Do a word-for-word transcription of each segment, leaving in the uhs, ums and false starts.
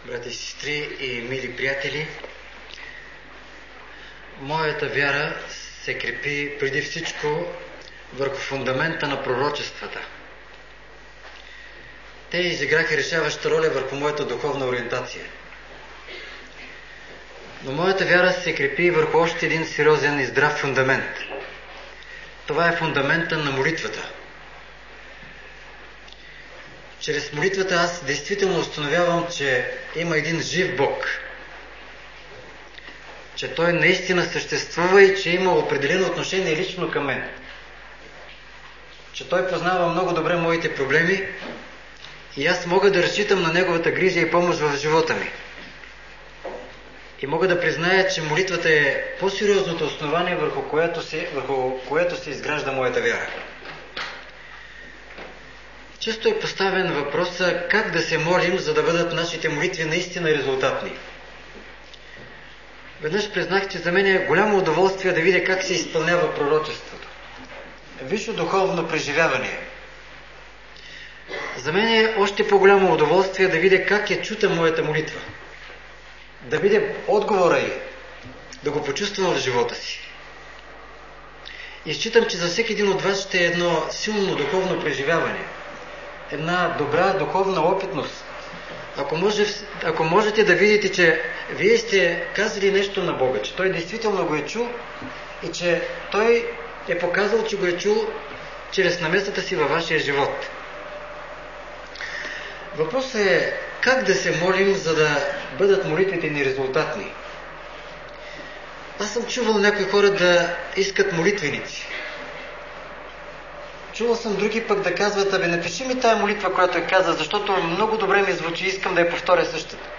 брати и сестри и мили приятели, моята вяра се крепи преди всичко върху фундамента на пророчествата. Те изиграха решаваща роля върху моята духовна ориентация. Но моята вяра се крепи върху още един сериозен и здрав фундамент. Това е фундамента на молитвата. Чрез молитвата аз действително установявам, че има един жив Бог. Че Той наистина съществува и че има определено отношение лично към мен. Че Той познава много добре моите проблеми и аз мога да разчитам на Неговата грижа и помощ в живота ми. И мога да призная, че молитвата е по-сериозното основание, върху което се, върху което се изгражда моята вяра. Често е поставен въпроса как да се молим, за да бъдат нашите молитви наистина резултатни. Веднъж признах, че за мен е голямо удоволствие да видя как се изпълнява пророчеството. Висше духовно преживяване. За мен е още по-голямо удоволствие да видя как е чута моята молитва. Да видя отговора й, да го почувствам в живота си. И считам, че за всеки един от вас ще е едно силно духовно преживяване. Една добра духовна опитност. Ако, може, ако можете да видите, че вие сте казали нещо на Бога, че Той действително го е чул и че Той е показал, че го е чул чрез намесата си във вашия живот. Въпросът е как да се молим, за да бъдат молитвите ни резултатни. Аз съм чувал някои хора да искат молитвеници. Чувал съм други пък да казват: абе, напиши ми тая молитва, която е каза, защото много добре ми звучи, искам да я повторя същата.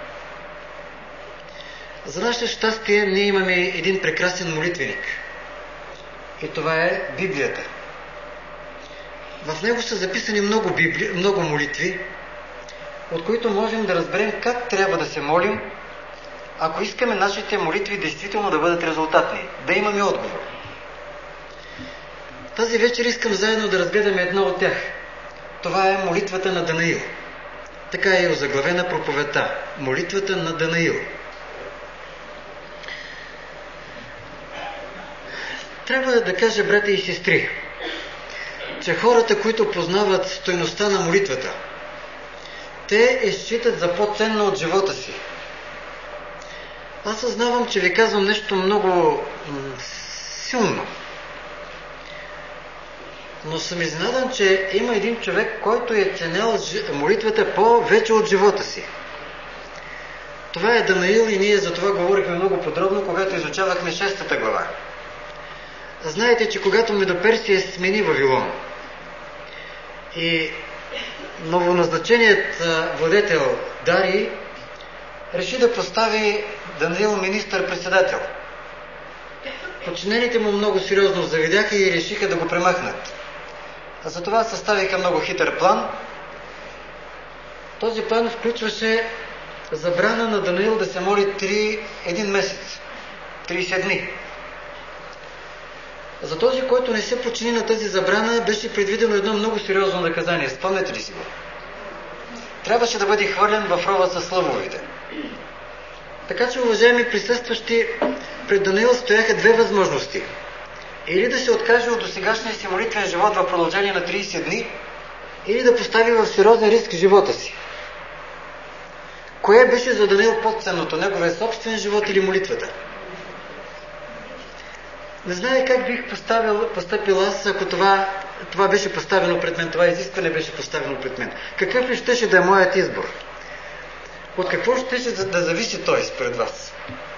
За наше щастие ние имаме един прекрасен молитвеник. И това е Библията. В него са записани много, библи... много молитви, от които можем да разберем как трябва да се молим, ако искаме нашите молитви действително да бъдат резултатни, да имаме отговор. Тази вечер искам заедно да разгледаме една от тях. Това е молитвата на Данаил. Така е озаглавена проповедта. Молитвата на Данаил. Трябва да кажа, брати и сестри, че хората, които познават стойността на молитвата, те я считат за по-ценно от живота си. Аз съзнавам, че ви казвам нещо много м- силно. Но съм изненадан, че има един човек, който е ценял молитвата по-вече от живота си. Това е Данаил и ние за това говорихме много подробно, когато изучавахме шестата глава. Знаете, че когато Медоперсия смени Вавилон и новоназначеният владетел Дарий реши да постави Данаил министър-председател. Подчинените му много сериозно завидяха и решиха да го премахнат. А затова съставиха много хитър план. Този план включваше забрана на Данаил да се моли три, един месец, трийсет дни. За този, който не се подчини на тази забрана, беше предвидено едно много сериозно наказание. Спомняте ли си го? Трябваше да бъде хвърлен в рова с лъвовете. Така че, уважаеми присъстващи, пред Данаил стояха две възможности. Или да се откаже от досегашния си молитвен живот в продължение на трийсет дни, или да постави в сериозен риск живота си. Кое беше за Данаил по-ценното? Неговия собствен живот или молитвата? Не знае как бих поставил, постъпил аз, ако това, това беше поставено пред мен, това изискване беше поставено пред мен. Какъв ли щеше да е моят избор? От какво щеше да зависи той според вас?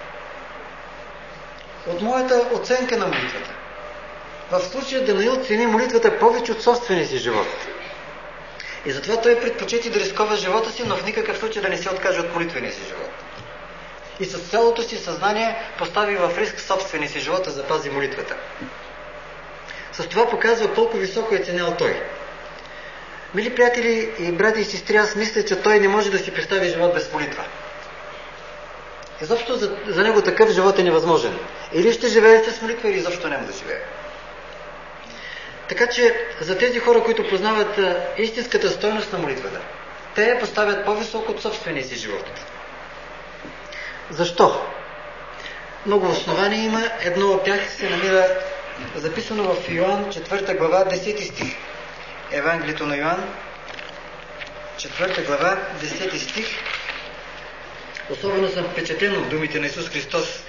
От моята оценка на молитвата. В случая Данаил цени молитвата повече от собствения си живот. И затова той предпочита да рискова живота си, но в никакъв случай да не се откаже от молитвения си живот. И с цялото си съзнание постави в риск собствения си живот да запази молитвата. С това показва колко високо е ценял той. Мили приятели и брати и сестри, аз мисля, че той не може да си представи живот без молитва. Изобщо за, за него такъв живот е невъзможен. Или ще живее с молитва, или изобщо няма да живее. Така че за тези хора, които познават истинската стойност на молитвата, те я поставят по-високо от собствения си живот. Защо? Много основания има. Едно от тях се намира записано в Йоан, четвърта глава, десети стих. Евангелието на Йоан, четвърта глава, десети стих. Особено съм впечатлен от думите на Исус Христос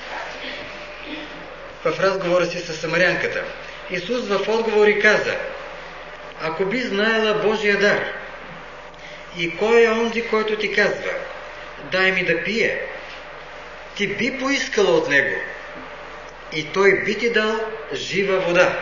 в разговора си с самарянката. Исус в отговор и каза: ако би знаела Божия дар и кой е онзи, който ти казва: дай ми да пия, ти би поискала от него и той би ти дал жива вода.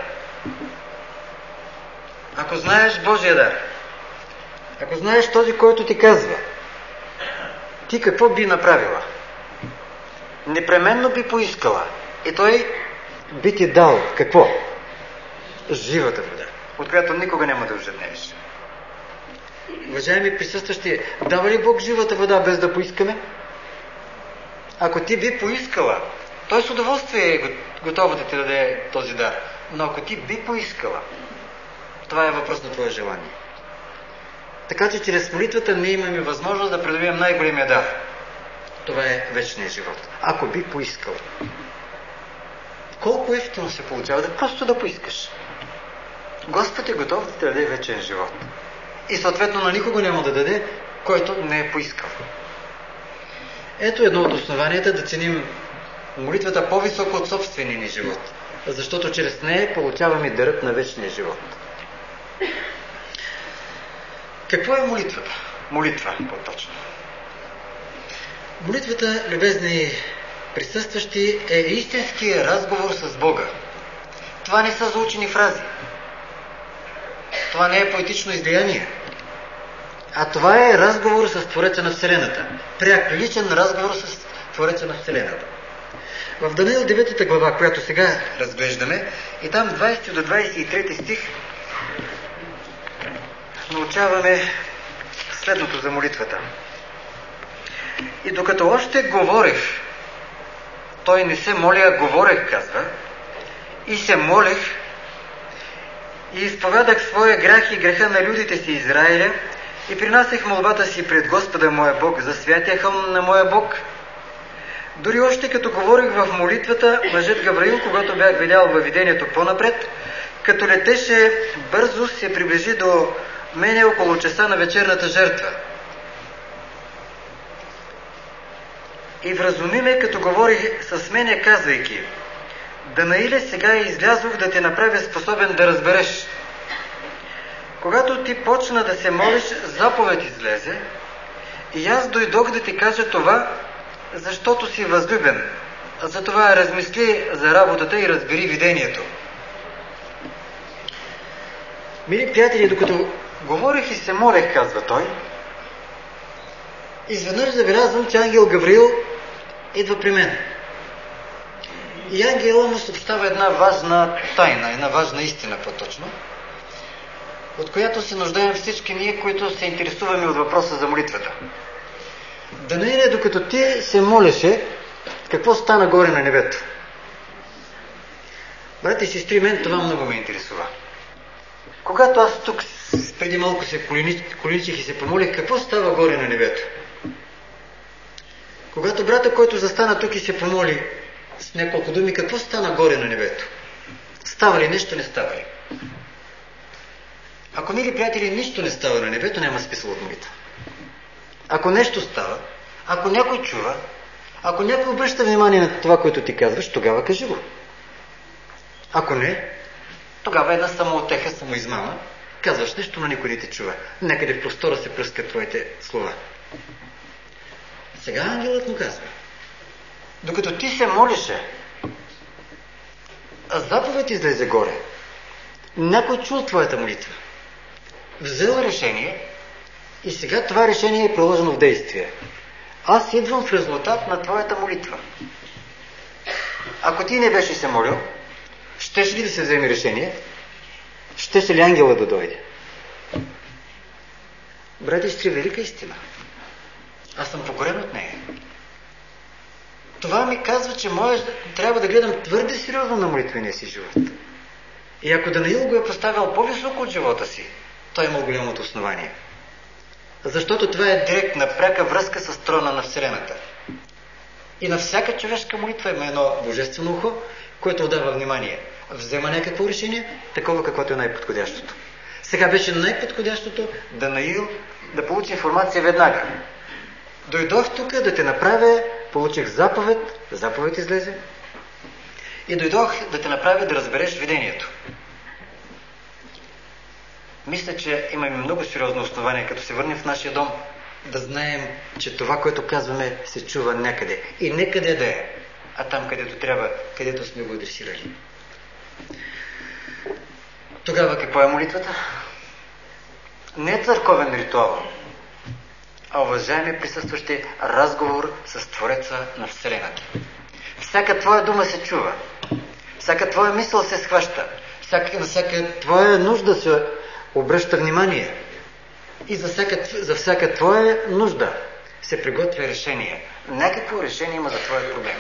Ако знаеш Божия дар, ако знаеш този, който ти казва, ти какво би направила? Непременно би поискала и той би ти дал какво? Живата вода, от която никога няма да ожеднееш. Уважаеми присъстващи, дава ли Бог живата вода без да поискаме? Ако ти би поискала, той с удоволствие е готов да ти даде този дар. Но ако ти би поискала, това е въпрос на твое желание. Така че чрез молитвата ние имаме възможност да придобием най-големия дар. Това е вечният живот. Ако би поискала. Колко ефтино се получава да просто да поискаш. Господ е готов да ти даде вечен живот. И съответно на никого няма да даде, който не е поискал. Ето едно от основанията да ценим молитвата по-високо от собствения ни живот. Защото чрез нея получаваме дарът на вечния живот. Какво е молитвата? Молитва, по-точно. Молитвата, любезни присъстващи, е истинския разговор с Бога. Това не са заучени фрази. Това не е поетично излияние. А това е разговор с Твореца на Вселената. Пряк, личен разговор с Твореца на Вселената. В Даниил девета глава, която сега разглеждаме, и там двадесети до двадесет и трети стих научаваме следното за молитвата. И докато още говорех, той не се моля, а говорех, казва, и се молех, и изповядах своя грях и греха на людите си Израиля, и принасях молбата си пред Господа моя Бог за святия хълм на моя Бог. Дори още като говорих в молитвата, мъжът Гавраил, когато бях видял във видението по-напред, като летеше бързо, се приближи до мене около часа на вечерната жертва. И вразуми ме, като говорих с мене, казвайки: Данаиле, сега излязох да те направя способен да разбереш. Когато ти почна да се молиш, заповед излезе, и аз дойдох да ти кажа това, защото си възлюбен. Затова размисли за работата и разбери видението. Мили приятели, докато говорих и се молех, казва той, изведнъж забелязвам, че ангел Гавриил идва при мен. И ангела му съобщава една важна тайна, една важна истина по-точно, от която се нуждаем всички ние, които се интересуваме от въпроса за молитвата. Данаиле, докато ти се молеше, какво стана горе на небето? Брати и сестри, мен това много ме интересува. Когато аз тук преди малко се коленичих и се помолих, какво става горе на небето? Когато брата, който застана тук и се помоли с няколко думи, какво стана горе на небето? Става ли нещо, не става ли? Ако, мили приятели, нищо не става на небето, няма смисъл от молитва. Ако нещо става, ако някой чува, ако някой обръща внимание на това, което ти казваш, тогава кажи го. Ако не, тогава една самоотеха, самоизмама, казваш нещо, но никой не те чува. Някъде в простора се пръскат твоите слова. Сега ангелът му казва: докато ти се молише, а заповед излезе горе, някой чул твоята молитва, взел решение и сега това решение е приложено в действие. Аз идвам в резултат на твоята молитва. Ако ти не беше се молил, щеше ли да се вземе решение? Щеше ли ангела да дойде? Брати и сестри, велика истина. Аз съм покорен от нея. Това ми казва, че може, трябва да гледам твърде сериозно на молитвения си живот. И ако Данаил го е поставил по-високо от живота си, той има голямото основание. Защото това е директна, пряка връзка с трона на Вселената. И на всяка човешка молитва има едно божествено ухо, което отдава внимание. Взема някакво решение, такова каквото е най-подходящото. Сега беше най-подходящото Данаил да получи информация веднага. Дойдох тук да те направя, получих заповед, заповед излезе, и дойдох да те направя да разбереш видението. Мисля, че имаме много сериозно основание, като се върнем в нашия дом, да знаем, че това, което казваме, се чува някъде. И не къде да е, а там, където трябва, където сме го адресирали. Тогава какво е молитвата? Не е църковен ритуал, а, уважаеми присъстващи, разговор с Твореца на Вселената. Всяка твоя дума се чува, всяка твоя мисъл се схваща, всяка, на всяка твоя нужда се обръща внимание и за всяка, за всяка твоя нужда се приготвя решение. Някакво решение има за твоя проблем.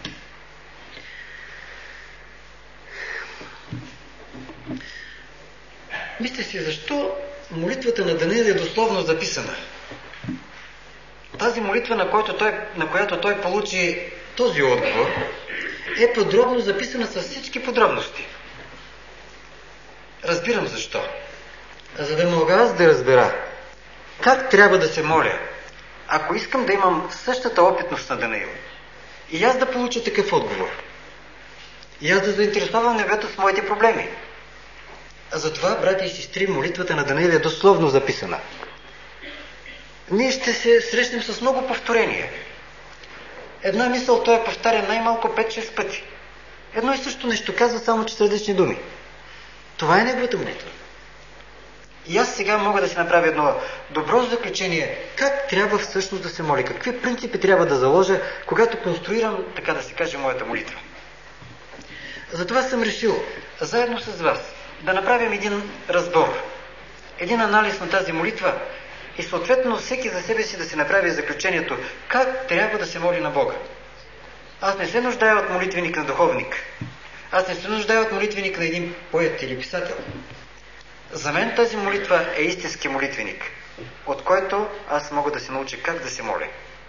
Мисля си, защо молитвата на Даниил е дословно записана? Тази молитва, на, който той, на която той получи този отговор, е подробно записана с всички подробности. Разбирам защо. За да мога аз да разбера как трябва да се моля, ако искам да имам същата опитност на Даниил, и аз да получа такъв отговор, и аз да заинтересувам небето с моите проблеми. А затова, брати и сестри, молитвата на Даниил е дословно записана. Ние ще се срещнем с много повторения. Една мисъл той повтаря най-малко пет-шест пъти. Едно и също нещо казва, само че с различни думи. Това е неговата молитва. И аз сега мога да си направя едно добро заключение. Как трябва всъщност да се моли? Какви принципи трябва да заложа, когато конструирам, така да се каже, моята молитва? Затова съм решил, заедно с вас, да направим един разбор, един анализ на тази молитва и съответно всеки за себе си да си направи заключението как трябва да се моли на Бога. Аз не се нуждая от молитвеник на духовник. Аз не се нуждая от молитвеник на един поет или писател. За мен тази молитва е истински молитвеник, от който аз мога да се науча как да се моля.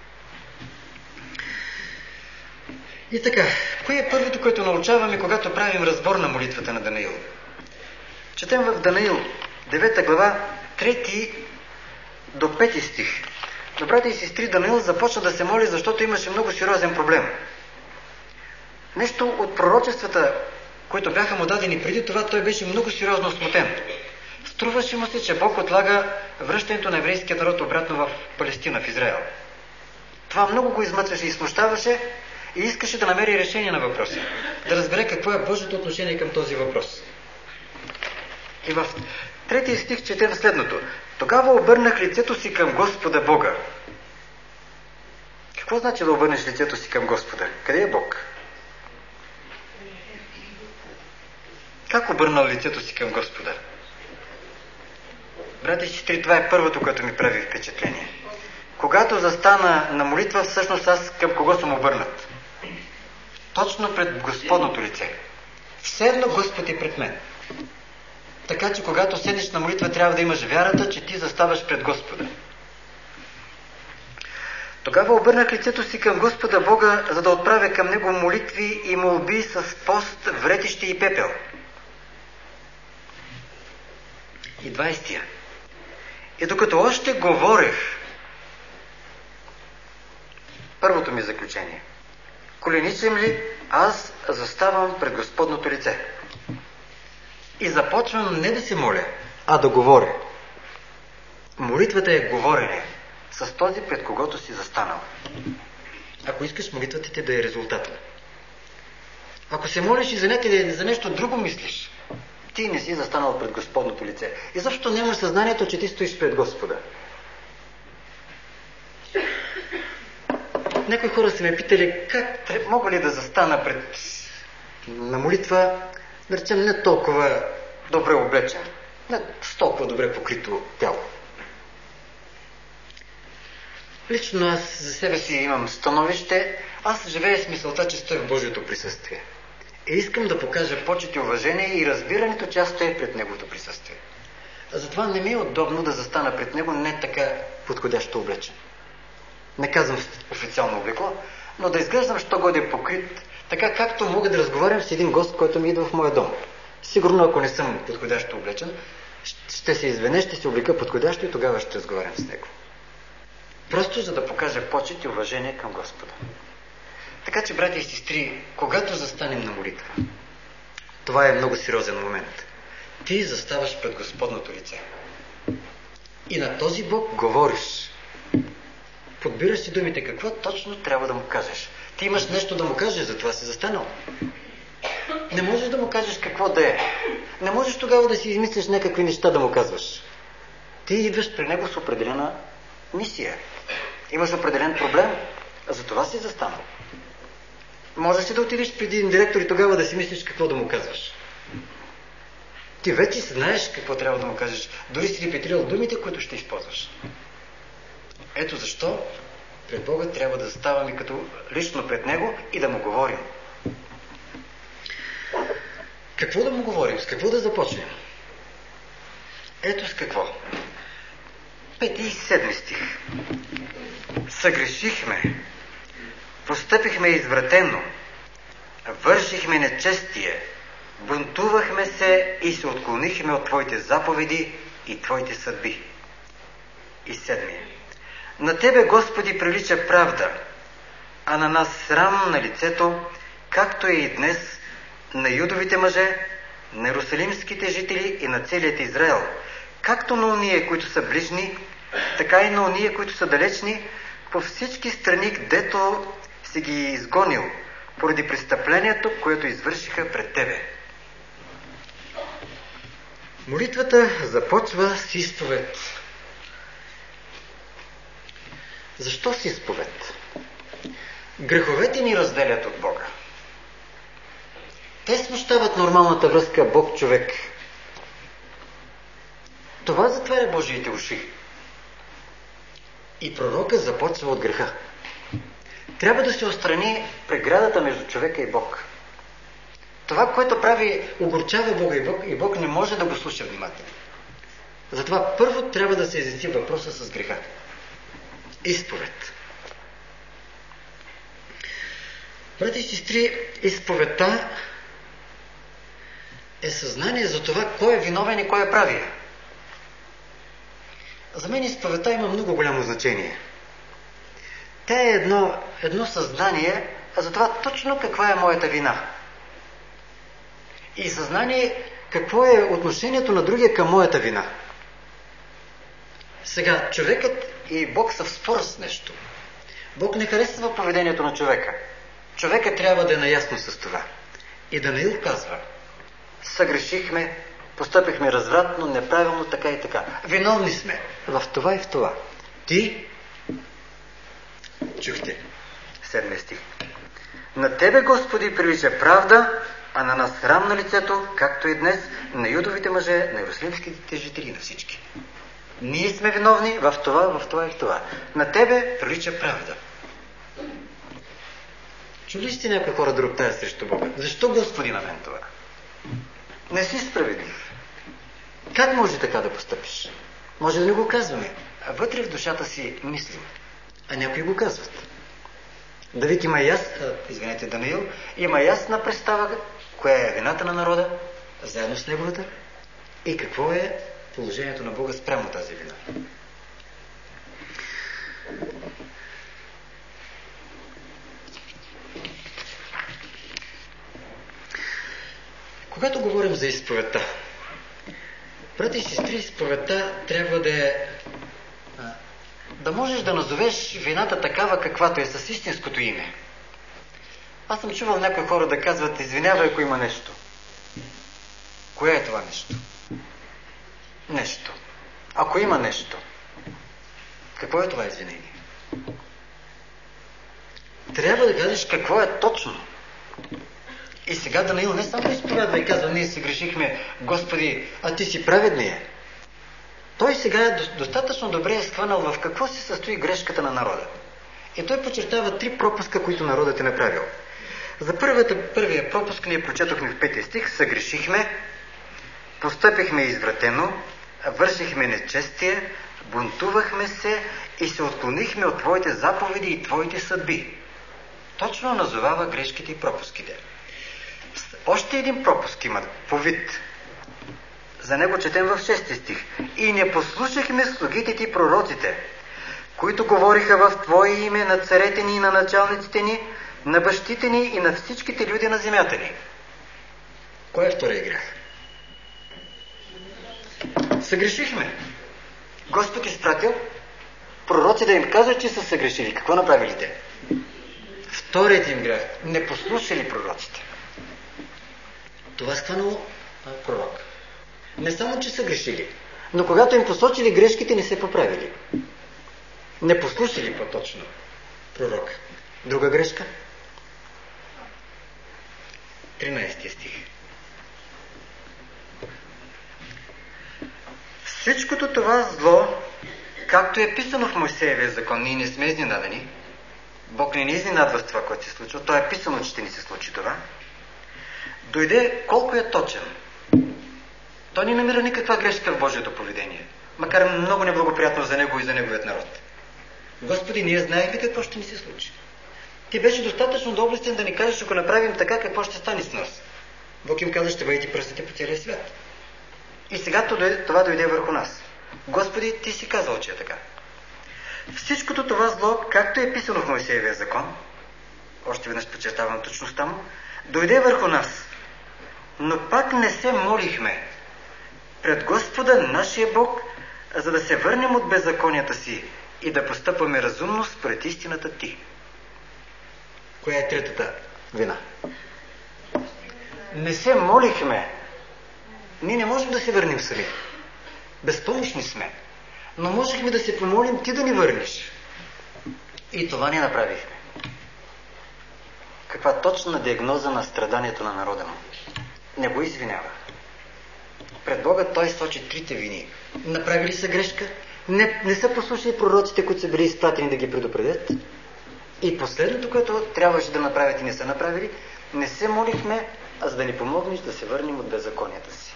И така, кое е първото, което научаваме, когато правим разбор на молитвата на Даниил? Четем в Даниил, девета глава, трети до пети стих. Но, брати и сестри, Даниил започна да се моли, защото имаше много сериозен проблем. Нещо от пророчествата, които бяха му дадени преди това, той беше много сериозно смутен. Струваше му се, че Бог отлага връщането на еврейския народ обратно в Палестина, в Израел. Това много го измъчваше и смущаваше и искаше да намери решение на въпроса. Да разбере какво е Божието отношение към този въпрос. И в третия стих четем следното. Тогава обърнах лицето си към Господа Бога. Какво значи да обърнеш лицето си към Господа? Къде е Бог? Как обърнал лицето си към Господа? Брати и сестри, това е първото, което ми прави впечатление. Когато застана на молитва, всъщност аз към кого съм обърнат? Точно пред Господното лице. Все едно Господ е пред мен. Така че когато седиш на молитва, трябва да имаш вярата, че ти заставаш пред Господа. Тогава обърнах лицето си към Господа Бога, за да отправя към Него молитви и молби с пост, вретище и пепел. И двайсетия. И докато още говорех, първото ми заключение. Коленичам ли, аз заставам пред Господното лице. И започвам не да се моля, а да говоря. Молитвата е говорене с този, пред когото си застанал. Ако искаш молитвата ти да е резултатна. Ако се молиш и за някъде, за нещо друго мислиш, ти не си застанал пред Господното лице. И защо нямаш съзнанието, че ти стоиш пред Господа? Някои хора са ме питали, как мога ли да застана пред на молитва, да речем, не толкова добре облечен, не с толкова добре покрито тяло. Лично аз за себе си имам становище, аз живея с мисълта, че стоя в Божието присъствие. И искам да покажа почет и уважение и разбирането, че аз стоя пред Неговото присъствие. А затова не ми е удобно да застана пред Него не така подходящо облечен. Не казвам официално облекло, но да изглеждам що годе покрит, така както мога да разговарям с един гост, който ми идва в моя дом. Сигурно, ако не съм подходящо облечен, ще се извиня, ще се облека подходящо и тогава ще разговарям с него. Просто за да покажа почет и уважение към Господа. Така че, братя и сестри, когато застанем на молитва, това е много сериозен момент. Ти заставаш пред Господното лице. И на този Бог говориш. Подбираш си думите, какво точно трябва да му кажеш. Ти имаш нещо да му кажеш, затова си застанал. Не можеш да му кажеш какво да е. Не можеш тогава да си измислиш някакви неща да му казваш. Ти идваш при него с определена мисия. Имаш определен проблем, а за това си застанал. Можеш ли да отидеш преди един директор и тогава да си мислиш какво да му казваш? Ти вече знаеш какво трябва да му кажеш. Дори си репетирал думите, които ще използваш. Ето защо пред Бога трябва да заставаме като лично пред Него и да му говорим. Какво да му говорим? С какво да започнем? Ето с какво. Пети и седми стих. Съгрешихме, постъпихме извратено, вършихме нечестие, бунтувахме се и се отклонихме от Твоите заповеди и Твоите съдби. И седмия. На Тебе, Господи, прилича правда, а на нас срам на лицето, както е и днес на юдовите мъже, на иерусалимските жители и на целият Израел, както на уния, които са ближни, така и на уния, които са далечни, по всички страни, гдето си ги изгонил, поради престъплението, което извършиха пред Тебе. Молитвата започва с изповед. Защо с изповед? Греховете ни разделят от Бога. Те смущават нормалната връзка Бог-човек. Това затваря Божиите уши. И пророка започва от греха. Трябва да се отстрани преградата между човека и Бог. Това, което прави, огорчава Бога и Бог, и Бог не може да го слуша внимателно. Затова първо трябва да се изясни въпроса с греха. Изповед. Брати и сестри, изповедта е съзнание за това, кой е виновен и кой е правия. За мен изповедта има много голямо значение. Тя е едно, едно съзнание, а за това точно каква е моята вина. И съзнание какво е отношението на другия към моята вина. Сега, човекът и Бог са в спор с нещо. Бог не харесва поведението на човека. Човекът трябва да е наясно с това. И Данаил казва: съгрешихме, постъпихме развратно, неправилно, така и така. Виновни сме в това и в това. Ти, чухте, седми стих. На Тебе, Господи, прилича правда, а на нас срам на лицето, както и днес, на юдовите мъже, на иерусалимските жители, на всички. Ние сме виновни в това, в това и в това. На Тебе прилича правда. Чули сте някои хора да роптаят срещу Бога? Защо, Господи, на мен това? Не си справедлив. Как може така да постъпиш? Може да не го казваме, а вътре в душата си мислим. А някои го казват. Давид има ясна, извинете, Данаил, има ясна представа коя е вината на народа, заедно с неговата, и какво е положението на Бога спрямо тази вина. Когато говорим за изповедта, брати и сестри, изповедта трябва да е да можеш да назовеш вината такава, каквато е, с истинското име. Аз съм чувал някои хора да казват: извинявай, ако има нещо. Кое е това нещо? Нещо. Ако има нещо. Какво е това извинение? Трябва да кажеш какво е точно. И сега Данаил не само изповядва и казва: ние си грешихме, Господи, а Ти си праведния. Той сега е достатъчно добре е схванал в какво се състои грешката на народа. И той подчертава три пропуска, които народът е направил. За първата, първия пропуск ние прочетохме в петия стих: съгрешихме, постъпихме извратено, вършихме нечестие, бунтувахме се и се отклонихме от Твоите заповеди и Твоите съдби. точно назовава грешките и пропуските. Още един пропуск има по вид. За него четем в шести стих. И не послушахме слугите ти пророците, които говориха в Твое име на царете ни и на началниците ни, на бащите ни и на всичките люди на земята ни. Кой е втория грях? Съгрешихме. Господ изпратил пророци да им казват, че са съгрешили. Какво направили те? Вторият им грях. Не послушали пророците. Това схванало пророк. Не само, че са грешили, но когато им посочили грешките, не се поправили. Не послушали по-точно пророк. Друга грешка? тринайсети стих. Всичкото това зло, както е писано в Мойсеевия закон, ние не сме изненадани. Бог не ни изненадва с това, което се случва. То е писано, че ще ни се случи това. Дойде колко е точен. Той не намира никаква грешка в Божието поведение. Макар много неблагоприятно за него и за неговият народ. Господи, ние знаехме какво ще ни се случи. Ти беше достатъчно доблестен да ни кажеш, ако направим така, какво ще стане с нас. Бог им каза, ще бъдете пръстите по целия свят. И сега това дойде върху нас. Господи, ти си казал, че е така. Всичкото това зло, както е писано в Мойсеевия закон, още веднъж подчертавам точността му, дойде върху нас. Но пак не се молихме пред Господа, нашия Бог, за да се върнем от беззаконията си и да постъпваме разумно според истината ти. Коя е третата вина? Не се молихме. Ние не можем да се върнем сами. Безпомощни сме. Но можехме да се помолим ти да ни върнеш. И това не направихме. Каква точна диагноза на страданието на народа му. Не го извинява. Пред Бога той сочи трите вини. Направили са грешка, не, не са послушали пророците, които са били изпратени да ги предупредят. И последното, което трябваше да направят и не са направили, не се молихме, а за да ни помогнеш да се върнем от беззаконията си.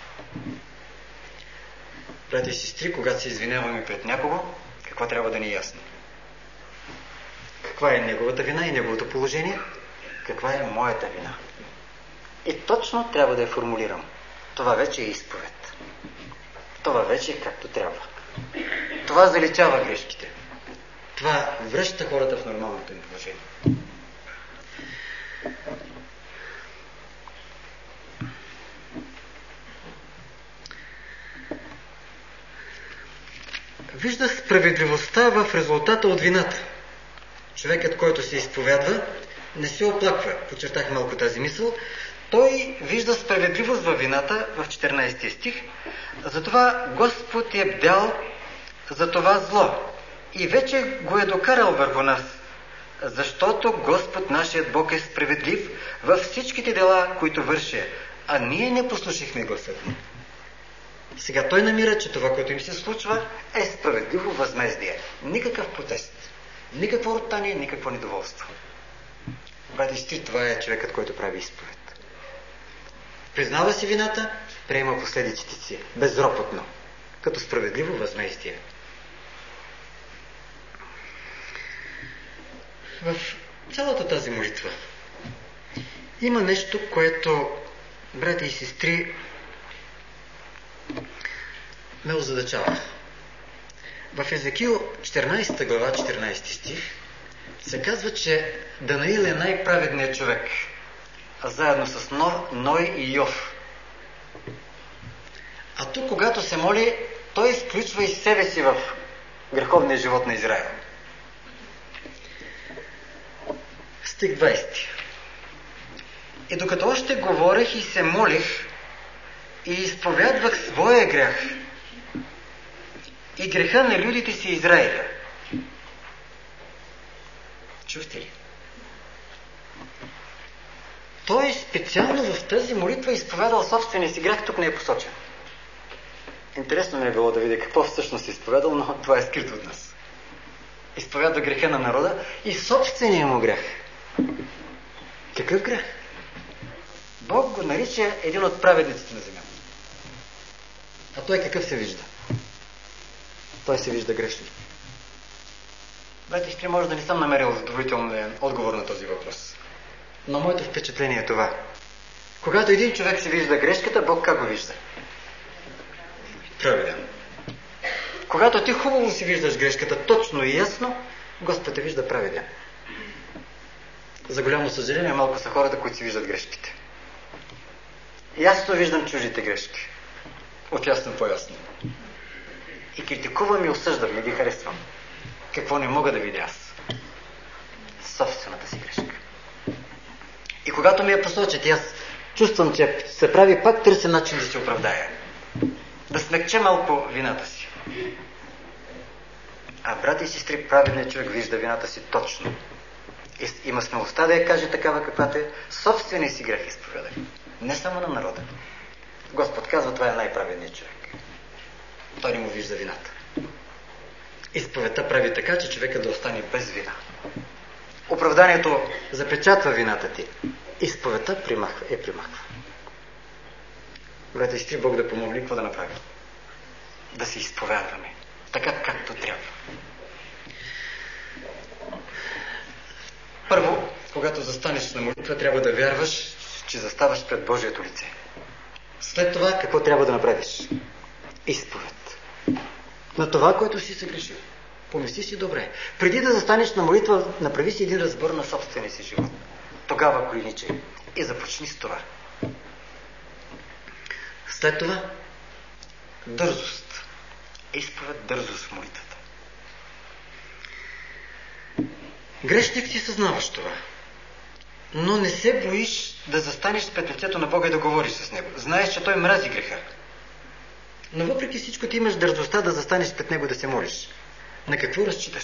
Братя и сестри, когато се извиняваме пред някого, какво трябва да ни е ясно? Каква е неговата вина и неговото положение? Каква е моята вина? И точно трябва да я формулирам. Това вече е изповед. Това вече е както трябва. Това заличава грешките. Това връща хората в нормалното им положение. Вижда справедливостта в резултата от вината. Човекът, който се изповядва, не се оплаква. Подчертах малко тази мисъл. Той вижда справедливост във вината в четиринайсети стих. Затова Господ е бдял за това зло и вече го е докарал върху нас, защото Господ нашият Бог е справедлив във всичките дела, които върши, а ние не послушахме гласа му. Сега той намира, че това, което им се случва, е справедливо възмездие. Никакъв протест, никакво роптание, никакво недоволство. Брати и сестри, това е човекът, който прави изповед. Признава си вината, приема последиците си, безропотно, като справедливо възмездие. В цялата тази молитва има нещо, което, брати и сестри, ме озадачава. В Езекил четиринайсета глава, четиринайсети стих се казва, че Данаил е най-праведният човек, а заедно с Ной и Йов. А тук, когато се моли, той изключва и себе си в греховния живот на Израил. Стих двайсети. И докато още говорех и се молих и изповядвах своя грях и греха на людите си Израиля. Чухте ли? Той специално в тази молитва изповядал собствения си грех, тук не е посочен. Интересно ми е било да видя какво всъщност е изповядал, но това е скрито от нас. Изповядва греха на народа и собствения му грех. Какъв грех? Бог го нарича един от праведниците на земята. А той какъв се вижда? Той се вижда грешник. Братя, ще може да не съм намерил задоволителен отговор на този въпрос. Но моето впечатление е това. Когато един човек се вижда грешката, Бог как го вижда? Правилен. Когато ти хубаво си виждаш грешката точно и ясно, Господ те вижда правилен. За голямо съжаление, малко са хората, които си виждат грешките. Ясно виждам чужите грешки. Отясно по-ясно. И критикувам и осъждам, не ги харесвам. Какво не мога да видя аз? Собствената си грешка. И когато ми я посочат, аз чувствам, че се прави, пак търся начин да се оправдая. Да смекча малко вината си. А брати и сестри, правилният човек вижда вината си точно. И има смелостта да я каже такава каквато е. Собствения си грех изповяда. Не само на народа. Господ казва, това е най-правилният човек. Той не му вижда вината. Изповедта прави така, че човека да остане без вина. Оправданието запечатва вината ти. Изповедта примахва, е примахва. Брате и сестри, Бог да помогне, какво да направим? Да се изповядваме. Така както трябва. Първо, когато застанеш на молитва, трябва да вярваш, че заставаш пред Божието лице. След това, какво трябва да направиш? Изповед. На това, което си съгрешил. Помисли си добре. Преди да застанеш на молитва, направи си един разбор на собствения си живот. Тогава коленичай и започни с това. След това, дързост. Изповед, дързост в молитвата. Грешник си съзнаваш това. Но не се боиш да застанеш пред лицето на Бога и да говориш с Него. Знаеш, че Той мрази греха. Но въпреки всичко ти имаш дързостта да застанеш пред Него да се молиш. На какво разчиташ?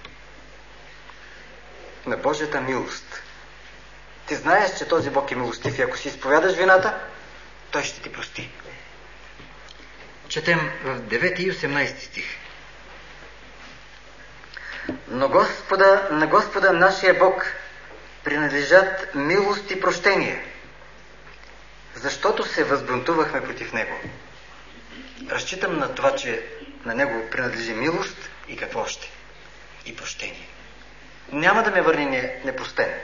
На Божията милост. Ти знаеш, че този Бог е милостив и ако си изповядаш вината, Той ще ти прости. Четем в девети и осемнайсети стих. Но Господа, на Господа нашия Бог принадлежат милост и прощение, защото се възбунтувахме против Него. Разчитам на това, че на Него принадлежи милост и какво още? И прощение. Няма да ме върне непростен.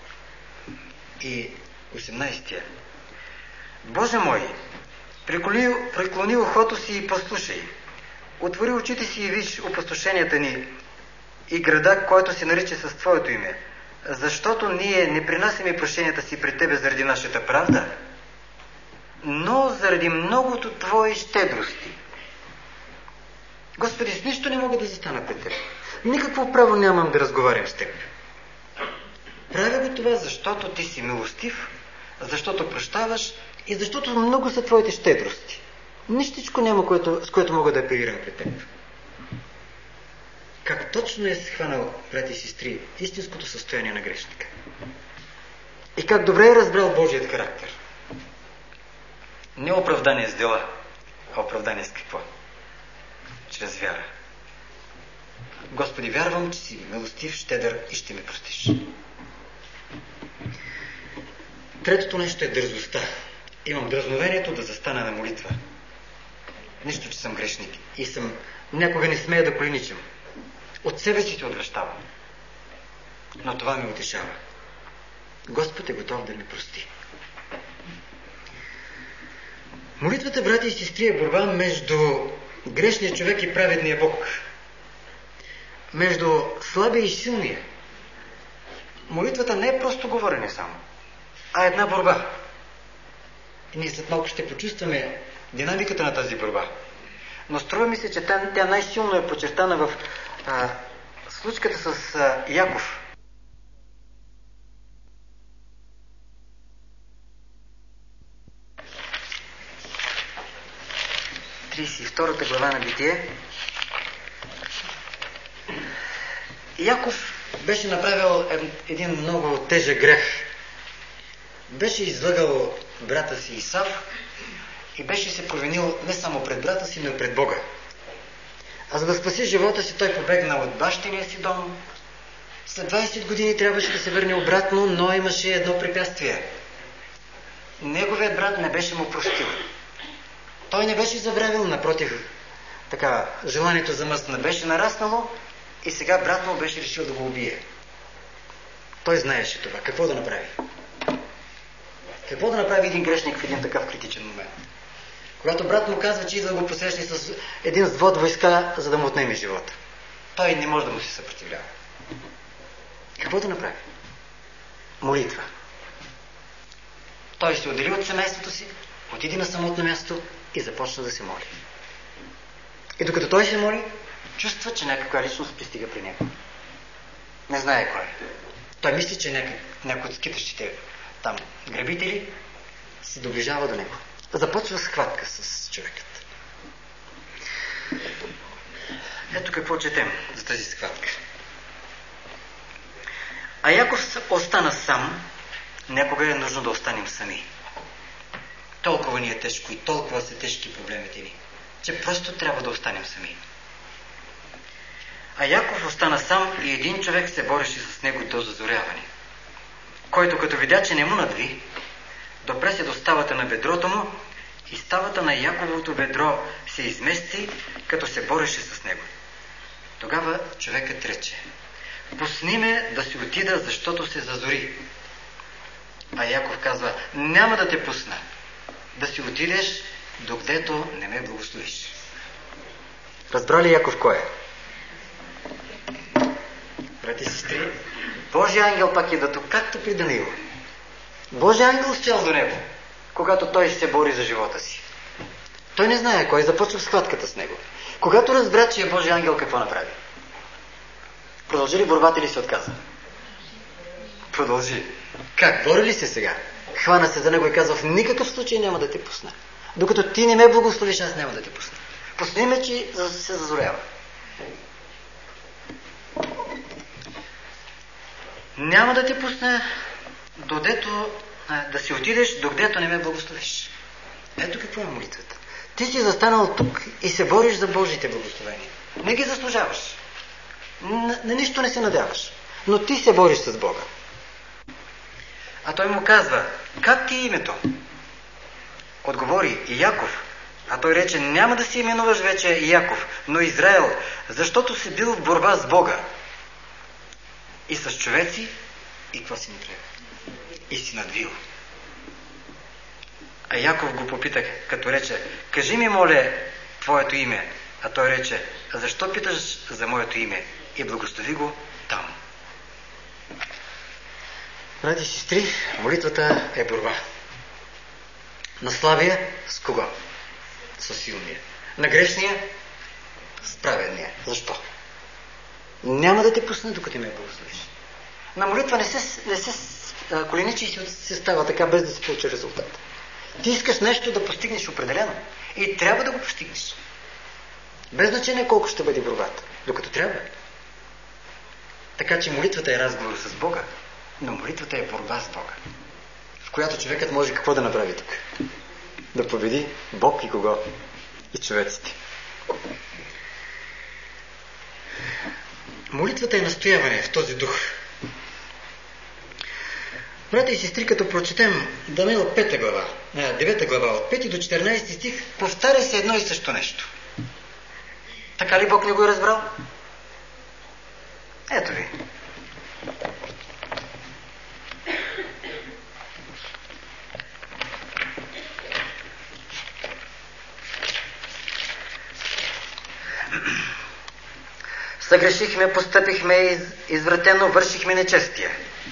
И осемнайсети. Боже мой, преклони, преклони ухото си и послушай. Отвори очите си и виж опустошенията ни и града, който се нарича с Твоето име. Защото ние не принасяме прощенията си пред Тебе заради нашата правда, но заради многото Твои щедрости. Господи, с нищо не мога да застана пред Теб. Никакво право нямам да разговарям с Теб. Правя го това, защото Ти си милостив, защото прощаваш и защото много са Твоите щедрости. Нищичко няма, което, с което мога да апелирам пред Теб. Как точно е схванал, брати и сестри, истинското състояние на грешника. И как добре е разбрал Божият характер. Не оправдание с дела, а оправдание с какво? Чрез вяра. Господи, вярвам, че си милостив, щедър и ще ме простиш. Третото нещо е дързостта. Имам дръзновението да застана на молитва. Нищо, че съм грешник и съм някога не смея да коленичам. От себе си се отвръщавам. Но това ме утешава. Господ е готов да ми прости. Молитвата, брати и сестри, е борба между грешния човек и праведния Бог. Между слабия и силния. Молитвата не е просто говорене само, а една борба. И ние след малко ще почувстваме динамиката на тази борба. Но струва ми се, че тя, тя най-силно е подчертана в а, случката с а, Яков. тридесет и втората глава на Битие. Яков беше направил един много тежък грех. Беше излъгал брата си Исав и беше се провинил не само пред брата си, но и пред Бога. А за да спаси живота си, той побегна от бащиния си дом. След двайсет години трябваше да се върне обратно, но имаше едно препятствие. Неговият брат не беше му простил. Той не беше забравил, напротив, така, желанието за мъст не беше нараснало и сега брат му беше решил да го убие. Той знаеше това. Какво да направи? Какво да направи един грешник в един такъв критичен момент? Когато брат му казва, че идва да го посрещне с един взвод войска, за да му отнеме живота. Той не може да му се съпротивлява. Какво да направи? Молитва. Той се отдели от семейството си, отиде на самотно място и започна да се моли. И докато той се моли, чувства, че някаква личност пристига при него. Не знае кой. Той мисли, че някой, някой от скитащите там грабители се доближава до него. Започва схватка с човекът. Ето какво четем за тази схватка. А Яков остана сам, някога е нужно да останем сами. Толкова ни е тежко и толкова са тежки проблемите ни, че просто трябва да останем сами. А Яков остана сам и един човек се бореше с него до зазоряване, който като видя, че не му надви, допре се до ставата на бедрото му и ставата на Яковото бедро се измести, като се бореше с него. Тогава човекът рече: пусни ме да си отида, защото се зазори. А Яков казва: няма да те пусна, да си отидеш, докъдето не ме благословиш. Разбра ли Яков кой е? Брати и сестри, Божия ангел пак е дато, както при Даниил. Божия ангел стоял до него, когато той се бори за живота си. Той не знае кой, започва схватката с него. Когато разбра, че е Божия ангел, какво направи? Продължи ли борбата или се отказа? Продължи. Как? Бори ли се сега? Хвана се за него и казва: в никакъв случай няма да те пусна. Докато ти не ме благословиш, аз няма да те пусна. Пусни ме, че се зазорява. Няма да те пусна, додето, да си отидеш, докъдето не ме благословиш. Ето какво е молитвата. Ти си застанал тук и се бориш за Божиите благословения. Не ги заслужаваш. На, на нищо не се надяваш. Но ти се бориш с Бога. А той му казва: как ти е името? Отговори: Яков. А той рече: няма да си именуваш вече Яков, но Израел, защото си бил в борба с Бога. И с човеци, и какво си направил? И си надвил. А Яков го попита, като рече: кажи ми, моля, твоето име. А той рече: защо питаш за моето име? И благослови го там. Братя и сестри, молитвата е борба. На слабия с кого? С силния. На грешния с праведния. Защо? Няма да те пусне, докато ме благословиш. На молитва не се, не се коленичи и се става така, без да се получи резултат. Ти искаш нещо да постигнеш определено и трябва да го постигнеш. Без значение колко ще бъде борбата, докато трябва. Така че молитвата е разговор с Бога, но молитвата е борба с Бога, в която човекът може какво да направи тук? Да победи Бог и кого? И човеците. Молитвата е настояване в този дух. Брата и сестри, като прочетем Даниил пета глава, девета глава, от пети до четиринайсети стих, повтаря се едно и също нещо. Така ли Бог не го е разбрал? Ето ви. Съгрешихме, постъпихме извратено, вършихме нечестие.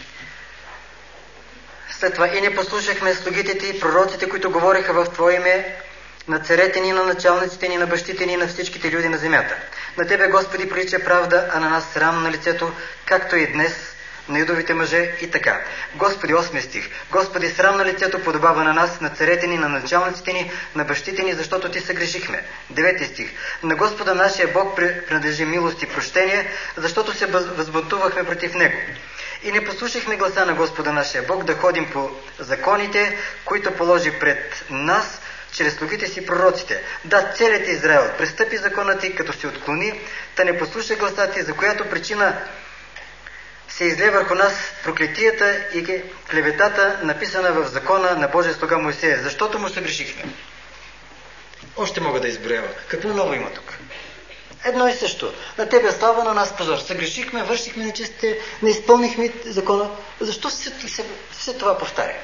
След това: и не послушахме слугите ти, пророците, които говориха в Твое име, на царете ни, на началниците ни, на бащите ни, на всичките люди на земята. На Тебе, Господи, прилича правда, а на нас срам на лицето, както и днес на юдовите мъже и така. Господи, осми стих. Господи, срам на лицето подобава на нас, на царете ни, на началниците ни, на бащите ни, защото Ти съгрешихме. Девети стих. На Господа нашия Бог принадлежи милост и прощение, защото се възбунтувахме против Него. И не послушахме гласа на Господа нашия Бог да ходим по законите, които положи пред нас чрез слугите си пророците. Да, целият Израел престъпи закона Ти, като се отклони, та не послуша гласа Ти, за която причина се изле върху нас проклетията и клеветата, написана в закона на Божия слуга Моисея, защото му съгрешихме. Още мога да изброявам. Какво ново има тук? Едно и също. На тебе е слава, на нас позор. Съгрешихме, вършихме нечестие, не изпълнихме закона. Защо се, се, се това повтаря?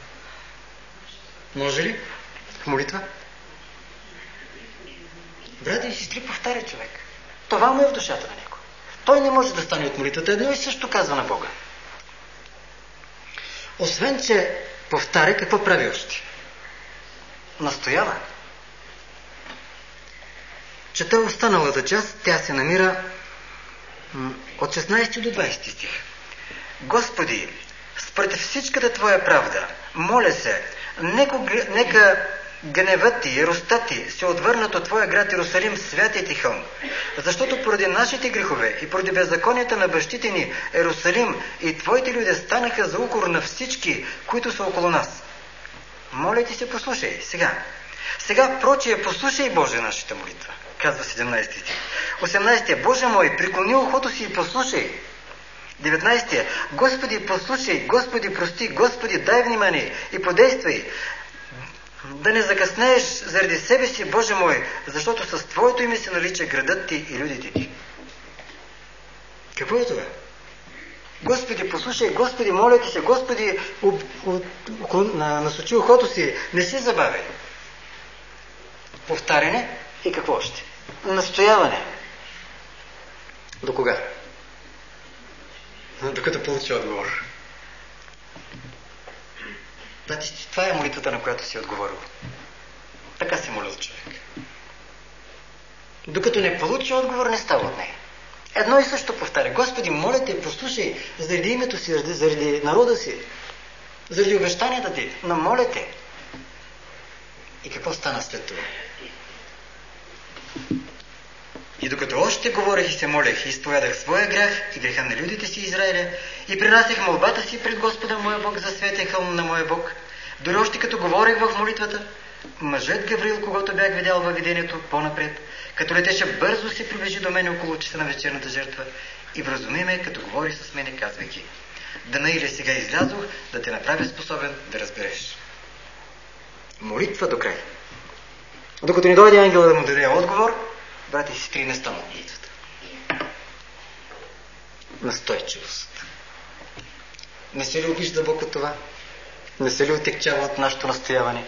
Може ли? В молитва? Брати и сестри, повтаря човек. Това му е в душата на него. Той не може да стане от молитвата. Едно и също казва на Бога. Освен, че повтаря, какво прави още? Настоява. Чета останалата част, тя се намира от шестнайсети до двайсети стих. Господи, според всичката Твоя правда, моля се, нека, нека гневът ти и ростът ти се отвърнат от Твоя град Иерусалим, святият ти хълм. Защото поради нашите грехове и поради беззаконията на бащите ни, Иерусалим и Твоите люди станаха за укор на всички, които са около нас. Моля ти се, послушай сега. Сега, прочие, послушай, Боже, нашата молитва. Казва седемнайсети стих. осемнайсети. Боже мой, преклони ухото си и послушай. деветнайсети. Господи, послушай, Господи, прости, Господи, дай внимание и подействай. Да не закъснееш заради себе си, Боже мой, защото с Твоето име се нарича градът ти и людите ти. Какво е това? Господи, послушай, Господи, моля ти се, Господи, насочи ухото си, не си забавяй. Повтаряне и какво още? Настояване. До кога? Докато получи отговор. Значи, това е молитвата, на която си отговорил. Така се моля за човек. Докато не получи отговор, не става от нея. Едно и също повтаря. Господи, моля те, послушай, заради името си, заради народа си, заради обещанията ти, но моля те. И какво стана след това? И докато още говорех и се молех, и изповядах своя грях и греха на людите си Израиля, и принасях молбата си пред Господа моя Бог за светия хълм на моя Бог, дори още като говорех в молитвата, мъжът Гавриил, когато бях видял във видението по-напред, като летеше бързо, се приближи до мен около часа на вечерната жертва и вразуми ме, като говори с мене, казвайки: Данаиле, сега излязох да те направя способен да разбереш. Молитва до край. Докато ни дойде ангела да му даде отговор, брати и сестри, не стана молитвата. Настойчивост. Не се ли обижда Бог от това? Не се ли отекчава от нашето настояване?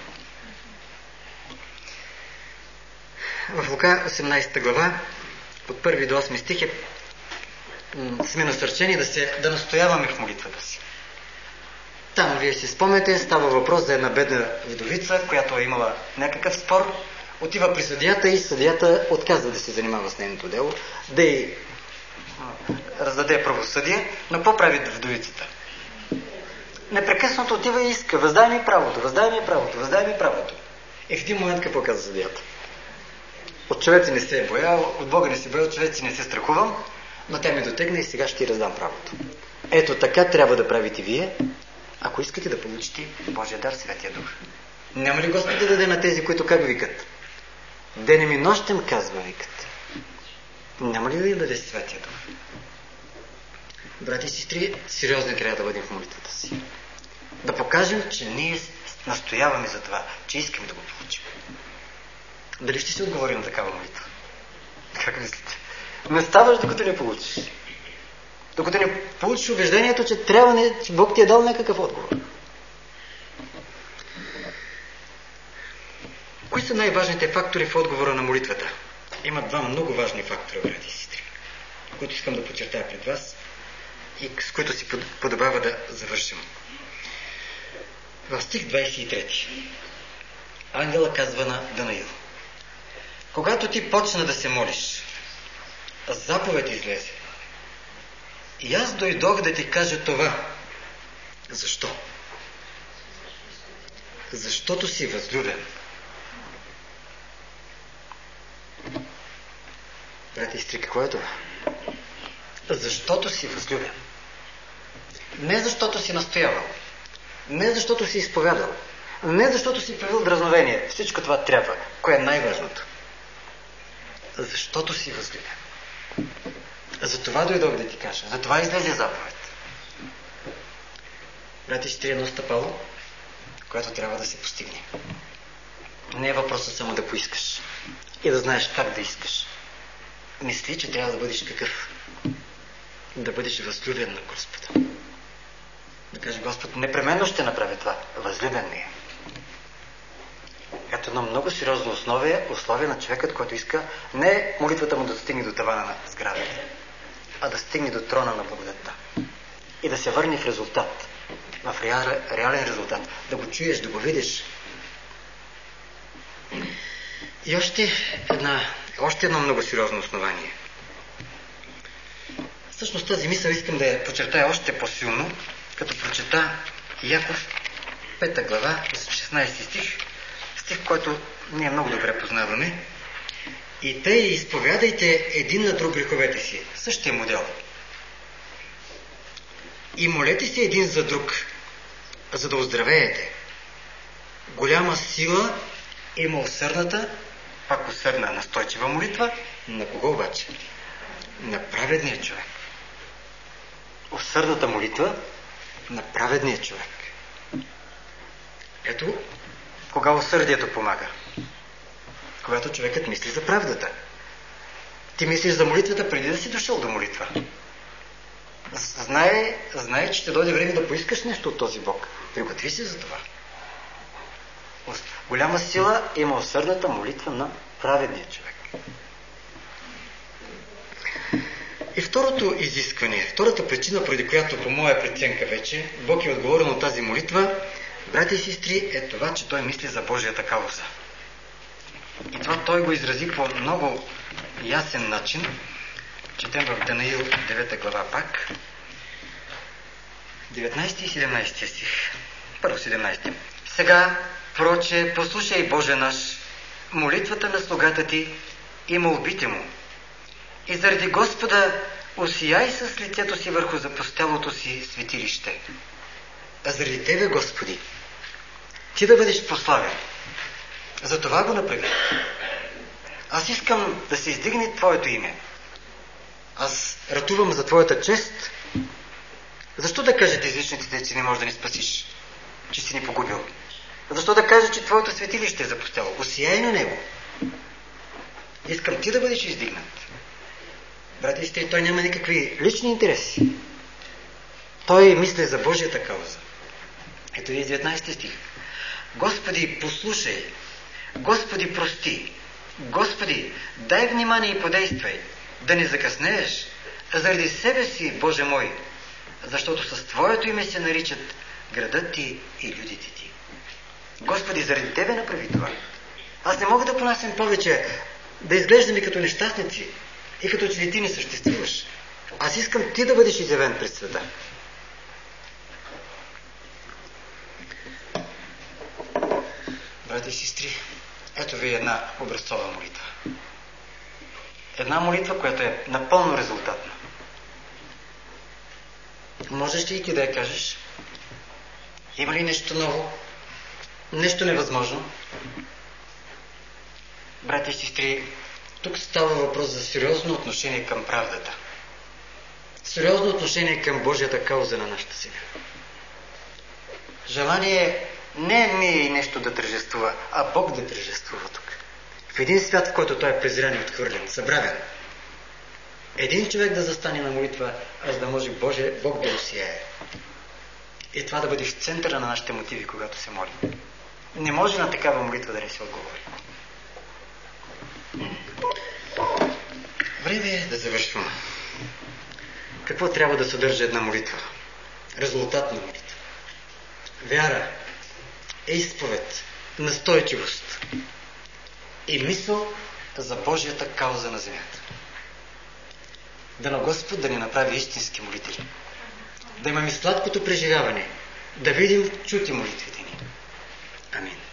В Лука осемнайсета глава, от първи до осми стих е, сме насърчени да, се, да настояваме в молитвата си. Там, вие си спомняте, става въпрос за една бедна вдовица, която е имала някакъв спор, отива при съдията и съдията отказва да се занимава с нейното дело, да й раздаде правосъдие, но какво прави вдовицата? Непрекъснато отива и иска: въздай ми правото, въздай ми правото, въздай ми правото. И в един момент какво каза съдията? От човеци не се е боял, от Бога не се боял, от човеци не се страхувам, но тя ми дотегна и сега ще ти раздам правото. Ето така трябва да правите вие, ако искате да получите Божия дар, Святия Дух. Няма ли Господ да даде на тези, които как викат? Денем и нощем, казва, викат. Няма ли да им даде Святия Дух? Брати и сестри, сериозно трябва да бъдем в молитвата си. Да покажем, че ние настояваме за това, че искаме да го получим. Дали ще се отговорим на такава молитва? Как мислите? Не ставаш, докато не получиш. Докато не получиш убеждението, че трябва не, че Бог ти е дал някакъв отговор. Кои са най-важните фактори в отговора на молитвата? Има два много важни фактора, брати и сестри, които искам да подчертая пред вас и с които си подобава да завършим. В стих двайсет и трети ангела казва на Данаил: когато ти почна да се молиш, заповед излезе. И аз дойдох да ти кажа това. Защо? Защото си възлюбен. Брати и сестри, какво е това? Защото си възлюбен. Не защото си настоявал. Не защото си изповядал. Не защото си правил дразновение. Всичко това трябва. Кое е най-важното? Защото си възлюбен. За това дойдох да ти кажа. За това излезе заповед. Брати, ще е едно стъпало, което трябва да се постигне. Не е въпросът само да поискаш и да знаеш как да искаш. мисли, че трябва да бъдеш какъв? Да бъдеш възлюбен на Господа. Да каже: Господ непременно ще направи това. Възлюбен ми е. Ето едно много сериозно условие, условие на човекът, който иска не молитвата му да стигне до тавана на сградата, а да стигне до трона на благодатта. И да се върне в резултат. В реал, реален резултат. Да го чуеш, да го видиш. И още, една, още едно много сериозно основание. Всъщност тази мисъл искам да я подчертая още по-силно, като прочета Яков, пета глава, шестнайсети стих, стих, който ние много добре познаваме. И тъй изповядайте един на друг греховете си. Същия модел. И молете се един за друг, за да оздравеете. Голяма сила има усърдната, пак усърдна, настойчива молитва. На кого обаче? На праведния човек. Усърдната молитва на праведния човек. Ето, кога усърдието помага? Когато човекът мисли за правдата. Ти мислиш за молитвата преди да си дошъл до молитва. Знае, знае, че ще дойде време да поискаш нещо от този Бог. Приготви се за това. Голяма сила има усърдната молитва на праведния човек. И второто изискване, втората причина, поради която по моя преценка вече Бог е отговорил на тази молитва, брати и сестри, е това, че той мисли за Божията кауза. И това той го изрази по много ясен начин. Четем в Данаил девета глава пак. деветнайсети и седемнайсети стих. Първо седемнайсети. Сега, проче, послушай, Боже наш, молитвата на слугата ти и молбите му. И заради Господа осияй с лицето си върху запустелото си светилище. А заради Тебе, Господи, Ти да бъдеш прославен. За това го направи. Аз искам да се издигне Твоето име. Аз ратувам за Твоята чест. Защо да кажете езичниците, че не можеш да ни спасиш? Че си ни погубил? Защо да кажа, че Твоето светилище е запустело? Осияй на него. Искам Ти да бъдеш издигнат. Брати и сестри, той няма никакви лични интереси. Той мисли за Божията кауза. Ето ви деветнайсети стих. Господи, послушай. Господи, прости. Господи, дай внимание и подействай. Да не закъснееш заради себе си, Боже мой, защото с Твоето име се наричат градът Ти и людите Ти. Господи, заради Тебе направи това. Аз не мога да понасям повече да изглеждаме като нещастници и като че ли Ти не съществуваш. Аз искам Ти да бъдеш изявен пред света. Брати и сестри, ето ви една образцова молитва. Една молитва, която е напълно резултатна. Можеш ли и ти да я кажеш? Има ли нещо ново? Нещо невъзможно? Брати и сестри, тук става въпрос за сериозно отношение към правдата. Сериозно отношение към Божията кауза на нашата сега. Желание не е ние нещо да тържествува, а Бог да тържествува тук. В един свят, в който той е презрян и отхвърлен, събравен. Един човек да застане на молитва, а за да може Боже, Бог да осияе. И това да бъде в центъра на нашите мотиви, когато се молим. Не може на такава молитва да не се отговори. Време е да завършвам. Какво трябва да съдържа една молитва? Резултат на молитва. Вяра, изповед, настойчивост и мисъл за Божията кауза на земята. Да на Господ да ни направи истински молители. Да имаме сладкото преживяване, да видим чути молитвите ни. Амин.